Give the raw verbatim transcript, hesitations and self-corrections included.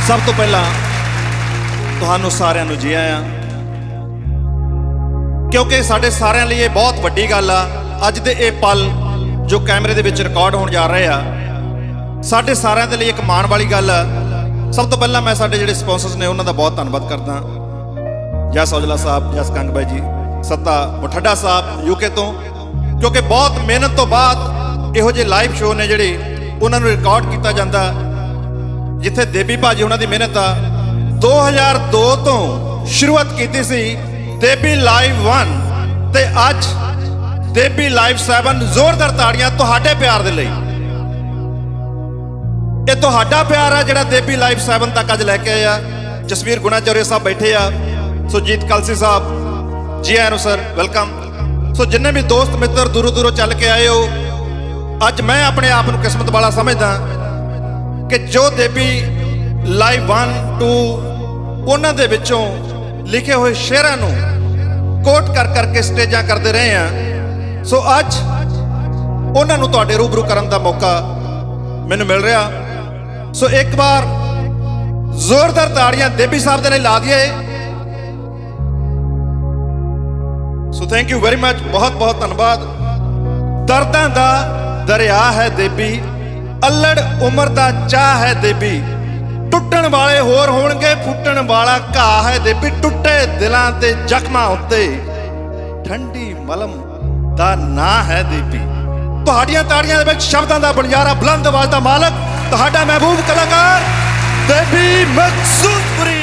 सब तो पहला तुहानू सारिਆਂ ਨੂੰ जी आया, क्योंकि साडे सारिਆਂ ਲਈ ਇਹ बहुत ਵੱਡੀ ਗੱਲ ਆ। ਅੱਜ ਦੇ ਇਹ ਪਲ जो कैमरे ਦੇ ਵਿੱਚ ਰਿਕਾਰਡ ਹੋਣ ਜਾ ਰਹੇ ਆ, ਸਾਡੇ ਸਾਰਿਆਂ ਦੇ ਲਈ ਇੱਕ ਮਾਣ ਵਾਲੀ ਗੱਲ ਆ। ਸਭ ਤੋਂ ਪਹਿਲਾਂ ਮੈਂ ਸਾਡੇ ਜਿਹੜੇ ਸਪਾਂਸਰਸ ਨੇ ਉਹਨਾਂ ਦਾ ਬਹੁਤ ਧੰਨਵਾਦ ਕਰਦਾ। ਜਸ ਔਜਲਾ ਸਾਹਿਬ, ਜਸ ਕੰਗ ਬਾਈ ਜੀ, ਸੱਤਾ ਮੁਠੱਡਾ ਸਾਹਿਬ ਯੂਕੇ ਤੋਂ, ਕਿਉਂਕਿ ਬਹੁਤ ਮਿਹਨਤ ਤੋਂ ਬਾਅਦ ਇਹੋ ਜਿਹੇ ਲਾਈਵ ਸ਼ੋਅ ਨੇ ਜਿਹੜੇ ਉਹਨਾਂ ਨੂੰ ਰਿਕਾਰਡ ਕੀਤਾ ਜਾਂਦਾ। ਜਿੱਥੇ ਦੇਬੀ ਭਾਜੀ ਉਹਨਾਂ ਦੀ ਮਿਹਨਤ ਆ दो हज़ार दो ਤੋਂ ਸ਼ੁਰੂਆਤ ਕੀਤੀ ਸੀ ਦੇਬੀ ਲਾਈਵ वन ਤੇ ਅੱਜ ਦੇਬੀ ਲਾਈਵ सेवन। ਜ਼ੋਰਦਾਰ ਤਾੜੀਆਂ ਤੁਹਾਡੇ ਪਿਆਰ ਦੇ ਲਈ। ਇਹ ਤੁਹਾਡਾ ਪਿਆਰ ਆ ਜਿਹੜਾ ਦੇਬੀ ਲਾਈਵ सेवन ਤੱਕ ਅੱਜ ਲੈ ਕੇ ਆਇਆ। ਜਸਵੀਰ ਗੁਣਾਚੌਰੀਆ ਸਾਹਿਬ ਬੈਠੇ ਆ, ਸੁਰਜੀਤ ਕਲਸੀ ਸਾਹਿਬ ਜੀ ਆਇਆਂ ਨੂੰ ਸਰ, ਵੈਲਕਮ। ਸੋ ਜਿੰਨੇ ਵੀ ਦੋਸਤ ਮਿੱਤਰ ਦੂਰੋਂ ਦੂਰੋਂ ਚੱਲ ਕੇ ਆਏ ਹੋ, ਅੱਜ ਮੈਂ ਆਪਣੇ ਆਪ ਨੂੰ ਕਿਸਮਤ ਵਾਲਾ ਸਮਝਦਾ ਕਿ ਜੋ ਦੇਬੀ ਲਾਈਵ वन टू ਉਹਨਾਂ ਦੇ ਵਿੱਚੋਂ ਲਿਖੇ ਹੋਏ ਸ਼ੇਅਰਾਂ ਨੂੰ ਕੋਟ ਕਰ ਕਰਕੇ ਸਟੇਜਾਂ ਕਰਦੇ ਰਹੇ ਆ। ਸੋ ਅੱਜ ਉਹਨਾਂ ਨੂੰ ਤੁਹਾਡੇ ਰੂਬਰੂ ਕਰਨ ਦਾ ਮੌਕਾ ਮੈਨੂੰ ਮਿਲ ਰਿਹਾ। ਸੋ ਇੱਕ ਵਾਰ ਜ਼ੋਰਦਾਰ ਤਾੜੀਆਂ ਦੇਬੀ ਸਾਹਿਬ ਦੇ ਲਈ ਲਾ ਦਈਏ। So thank you very much, ਬਹੁਤ ਬਹੁਤ ਧੰਨਵਾਦ। ਦਰਦਾਂ ਦਾ ਦਰਿਆ ਹੈ ਦੇਬੀ, ਅਲੜ ਉਮਰ ਦਾ ਚਾਹ ਹੈ ਦੇਬੀ, ਟੁੱਟਣ ਵਾਲੇ ਹੋਰ ਹੋਣਗੇ, ਫੁੱਟਣ ਵਾਲਾ ਘਾਹ ਹੈ ਦੇਬੀ, ਟੁੱਟੇ ਦਿਲਾਂ ਤੇ ਜ਼ਖਮਾਂ ਉੱਤੇ ਠੰਡੀ ਮਲਮ ਦਾ ਨਾਂ ਹੈ ਦੇਬੀ। ਤੁਹਾਡੀਆਂ ਤਾੜੀਆਂ ਦੇ ਵਿੱਚ ਸ਼ਬਦਾਂ ਦਾ ਬਲਿਆਰਾ, ਬੁਲੰਦ ਆਵਾਜ਼ ਦਾ ਮਾਲਕ, ਤੁਹਾਡਾ ਮਹਿਬੂਬ ਕਲਾਕਾਰ ਦੇਬੀ ਮਕਸੂਦਪੁਰੀ।